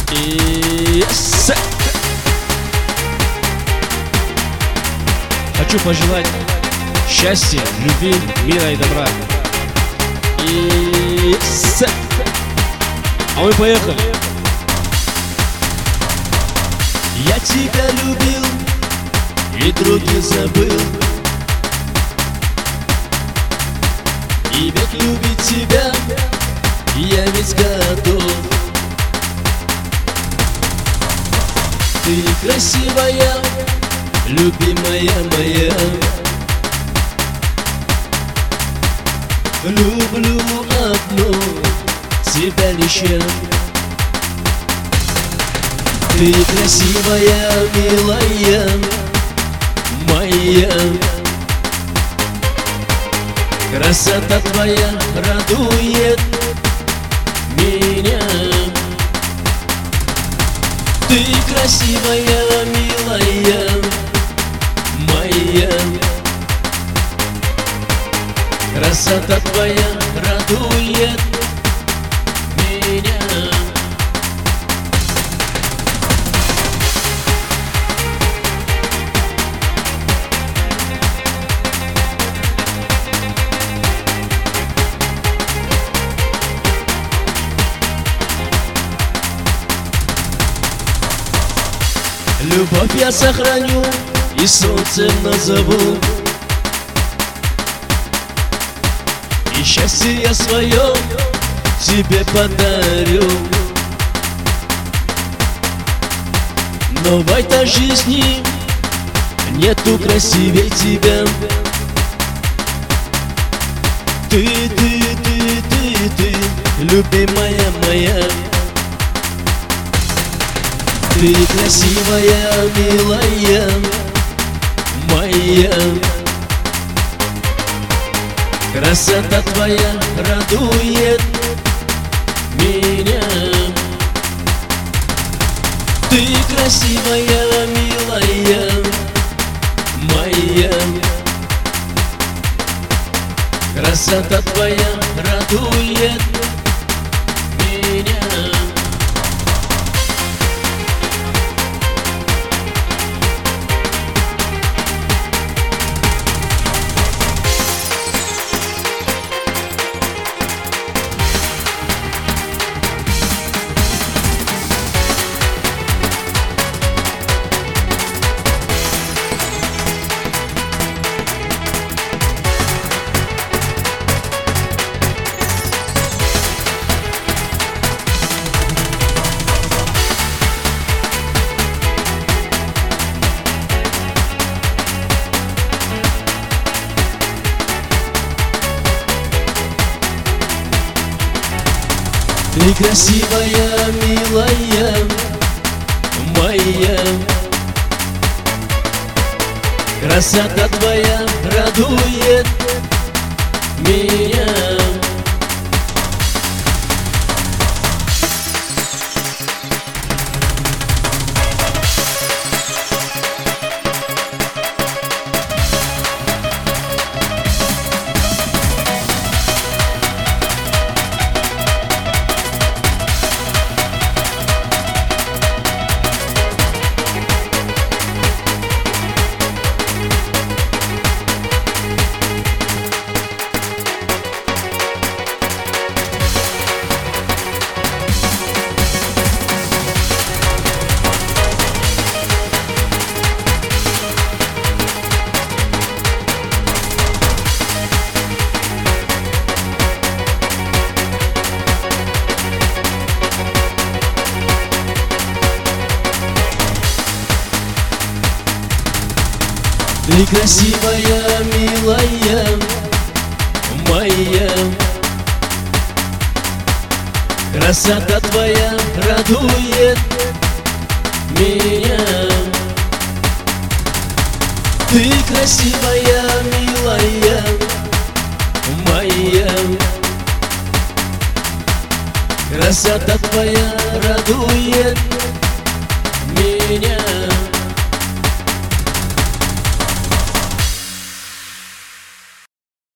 И хочу пожелать счастья, любви, мира и добра. И а мы поехали. Я тебя любил и других забыл, и ведь любить тебя я ведь готов. Ты красивая, любимая моя. Люблю одну тебя лишь я. Ты красивая, милая моя. Красота твоя радует меня. Ты красивая, милая моя. Красота твоя радует меня. Любовь я сохраню и солнцем назову, и счастье я свое тебе подарю. Но в этой жизни нету красивей тебя. Ты, любимая моя. Ты красивая, милая моя. Красота твоя радует меня. Ты красивая, милая моя. Красота твоя радует меня. Ты красивая, милая моя. Красота твоя радует меня. Ты красивая, милая моя. Красота твоя радует меня. Ты красивая, милая моя. Красота твоя радует меня.